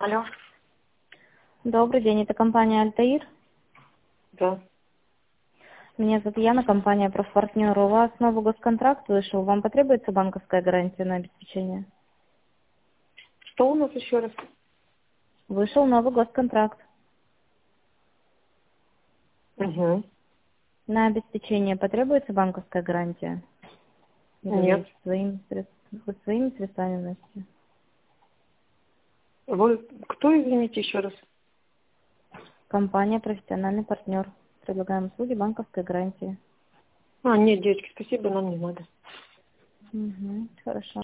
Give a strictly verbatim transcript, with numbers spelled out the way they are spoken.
Алло. Добрый день, это компания «Альтаир». Да. Меня зовут Яна, компания «Профпартнер». У вас новый госконтракт вышел. Вам потребуется банковская гарантия на обеспечение? Что у нас еще раз? Вышел новый госконтракт. Угу. На обеспечение потребуется банковская гарантия? Или Нет. вы своими, средств- вы своими средствами носите? Вы кто, извините, еще раз? Компания «Профессиональный партнер». Предлагаем услуги банковской гарантии. А, нет, девочки, спасибо, нам не надо. Угу, хорошо.